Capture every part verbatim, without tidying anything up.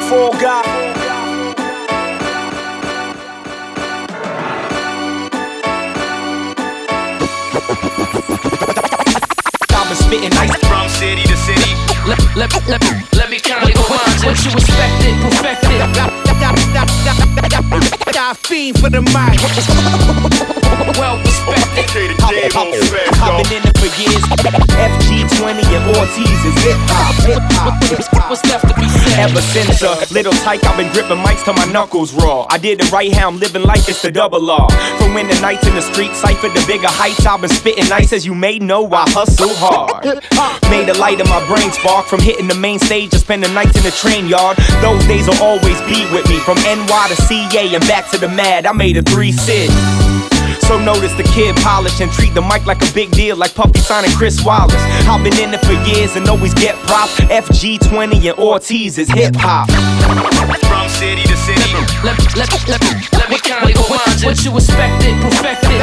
Fall Guy. I've been spitting nice from city to city. Let, let, let, let me kindly remind you what you expected, perfected. I fiend for the mic. Well respected. K to J, I've been in it for years. F G twenty and Ortiz is hip hop, hip hop. What's left to be said? Ever since a little tyke, I've been gripping mics till my knuckles raw. I did it right how I'm living life, it's the double R. From when the nights in the street cipher to bigger heights, I've been spitting nice, as you may know, I hustle hard. Made a light in my brain spark from hitting the main stage to spending nights in the train yard. Those days will always be with me. From N Y to C A and back to the Mad, I made a three sit. So notice the kid polish and treat the mic like a big deal, like Puffy signing Chris Wallace. I've been in it for years and always get props. F G twenty and Ortiz is hip hop. from city to city. Let, let, let, let me kindly remind you what you expected, perfected.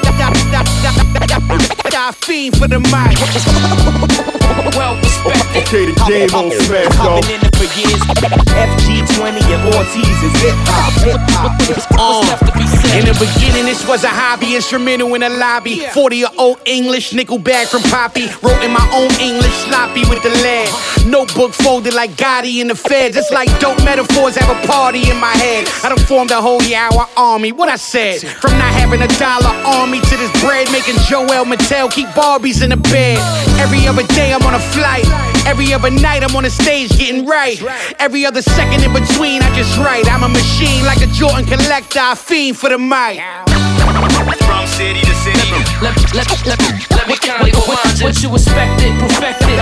I fiend for the mic. Well respected. K to J, on smash, I've been in it for years. F G twenty and Ortiz is hip hop, hip hop. What's left to be said? In the beginning, this was a hobby, instrumental in a lobby. forty-year-old English, nickel bag from Poppy. Wrote in my own English, sloppy with the lead. Notebook folded like Gotti in the Feds. It's like dope metaphors have a party in my head. I done formed a whole Yawa army. What I said? From not having a dollar army to this bread making Joel Mattel keep Barbies in the bed. Every other day I'm on a flight. Every other night I'm on the stage getting right. Every other second in between I just write. I'm a machine like a Jordan collector. I fiend for the mic. from city to city. Let, let, let, let me kindly remind you what you expected, perfected.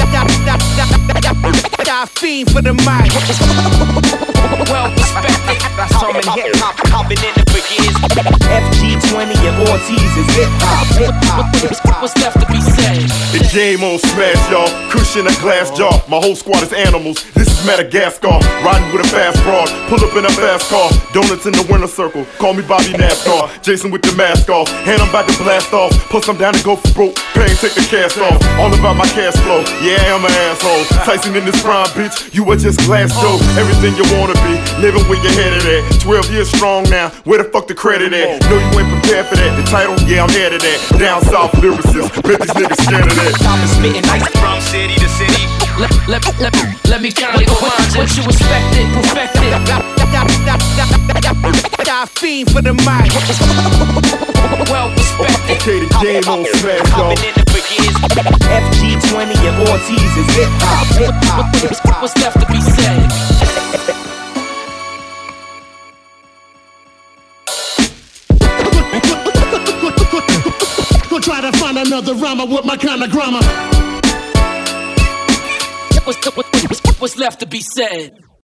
I fiend for the mic. Well respected. That's some in hip hop. I've been in it for years. F G twenty and Ortiz is hip hop, hip hop. What's left to be said? The game on smash, y'all. Cushion a glass jar. My whole squad is animals. This is Madagascar. Riding with a fast broad. Pull up in a fast car. Donuts in the winner circle. Call me Bobby NASCAR. Jason with the mask off. Hand I'm about to blast off. Plus I'm down to go for broke. Pain, take the cast off. All about my cash flow. Yeah, I'm an asshole. Tyson in this prime, bitch. You were just glass dough. Everything you wanna be. Living where your head at. twelve years strong now. Where the fuck the credit at? No, you ain't prepared for that. The title, yeah, I'm headed at. Down south lyricist. Bet these niggas scared of that. I've been spitting nice From city to city. Let, let, let, let me kindly remind you what you expected, perfected. I fiend for the mic. Well respected. K to J, on smash, I've y'all. been in it for years. F G twenty and Ortiz is hip hop, hip hop. What's left to be said? Go try to find another rhymer with my kind of grammar. What's, what's, what's left to be said?